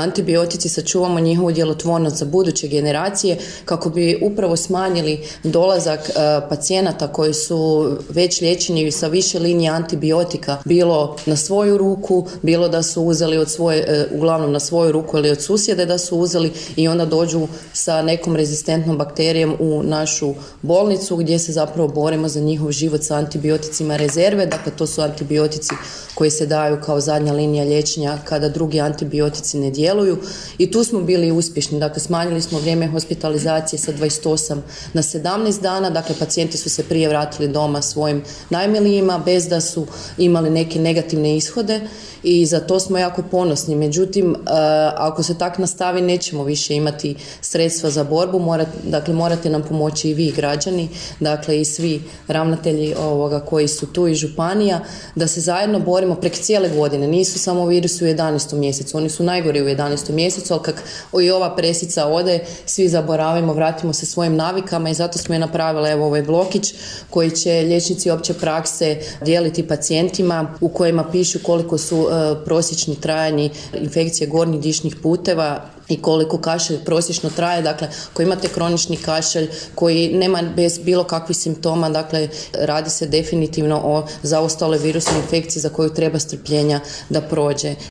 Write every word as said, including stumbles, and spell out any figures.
antibiotici, sačuvamo njihovu djelotvornost za buduće generacije kako bi upravo smanjili dolazak e, pacijenata koji su već liječeni sa više linija antibiotika, bilo na svoju ruku, bilo da su uzeli od svoje, e, uglavnom na svoju ruku ili od susjede da su uzeli i onda dođu sa nekom rezistentnom bakterijom u našu bolnicu gdje se zapravo borimo za njihov život sa antibioticima rezerve. Dakle, to su antibiotici koji se daju kao zadnja linija liječenja kada drugi antibiotici ne djeluju i tu smo bili uspješni. Dakle, smanjili smo vrijeme hospitalizacije sa dvadeset osam na sedamnaest dana. Dakle, pacijenti su se prije vratili doma svojim najmilijima bez da su imali neke negativne ishode i za to smo jako ponosni. Međutim, ako se tak nastavi, nećemo više imati sredstva za borbu. Morat, dakle, morate nam pomoći i vi, građani, dakle i svi ravnatelji ovoga koji su tu i županija, da se zajedno borimo preko cijele godine. Nisu samo virusi u jedanaestom mjesecu, oni su najgori u jedanaestom mjesecu, ali kak i ova presica ode, svi zaboravimo, vratimo se svojim navikama i zato smo je napravili evo ovaj blokić koji će liječnici opće prakse dijeliti pacijentima u kojima pišu koliko su e, prosječni trajanje infekcije gornjih dišnih puteva i koliko kašalj prosječno traje. Dakle, ako imate kronični kašalj koji nema bez bilo kakvih simptoma, dakle, radi se definitivno o zaostaloj virusnoj infekciji za koju treba strpljenja da prođe.